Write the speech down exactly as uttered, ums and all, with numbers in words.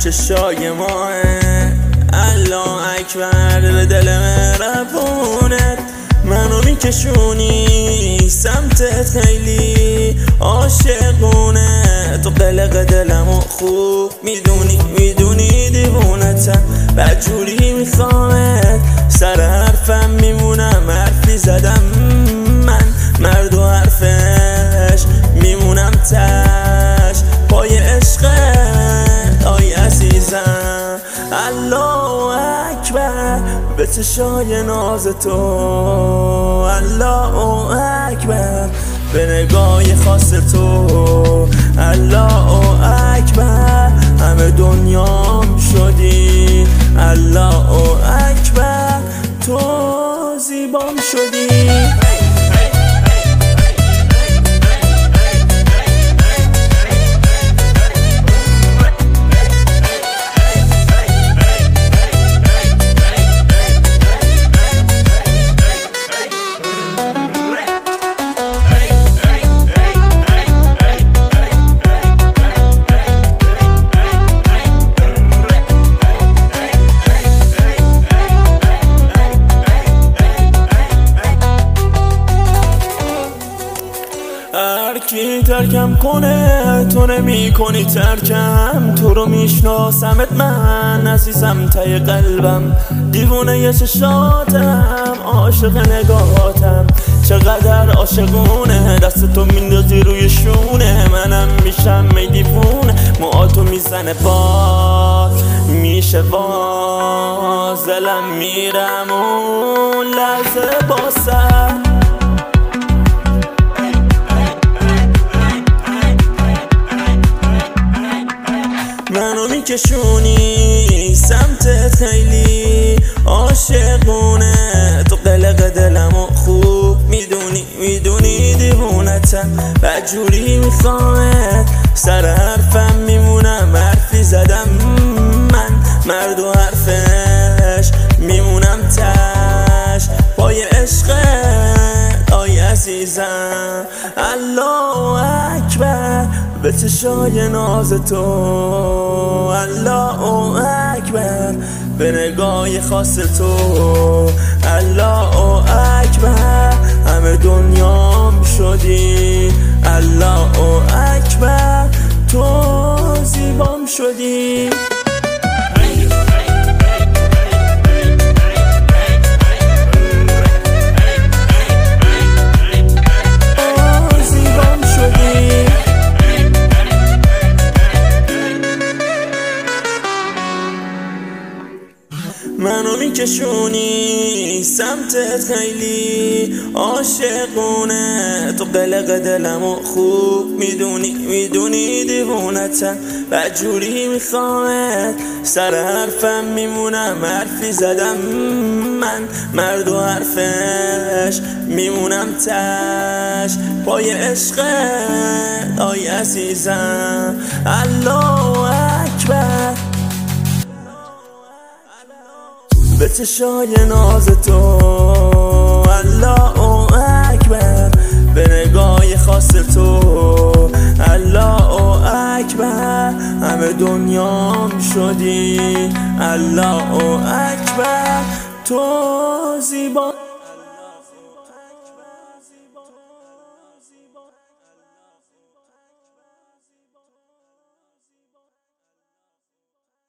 چشای ماه. الله اکبر به دل مهربونت منو میکشونی سمتت، خیلی عاشقونه تو قلق دلمو خوب میدونی، میدونی دیوونتم بدجوری میخوامت سر حرفم میمونم، حرفی زدم من مرد و حرفش میمونم تش پای عشقت آی عزیزم. الله اکبر به چشای ناز تو، الله اکبر به نگاه خاص تو، الله اکبر همه دنیام شدی، الله اکبر تو زیبام شدی. هرکی ترکم کنه تو نمی کنی ترکم، تو رو میشناسمت من عزیزم تای قلبم، دیوونه ی چشاتم عاشق نگاهاتم، چقدر عاشقونه دست تو میندازی روی شونه، منم میشم می دیوونه موهاتو میزنه باز میشه باز دلم میرم اون لحظه با سر منو میکشونی سمتت، خیلی عاشقونه تو قلق دلمو خوب میدونی، میدونی دیوونتم بدجوری میخوامت سر حرفم میمونم، حرفی زدم من مرد و حرفش میمونم تش پای عشقت آی عزیزم. الله اکبر به چشای ناز تو، الله اکبر به نگاه خاص تو، الله اکبر همه دنیام شدی، الله اکبر تو زیبام شدی. منو میکشونی سمتت، خیلی عاشقونه تو قلق دلمو خوب میدونی، میدونی دیوونتم بدجوری میخوامت سر حرفم میمونم، حرفی زدم من مرد و حرفش میمونم تش پای عشقت آی عزیزم. الله اکبر به چشای ناز تو، الله اکبر به نگاه خاص تو، الله اکبر همه دنیام شدی، الله اکبر تو زیبا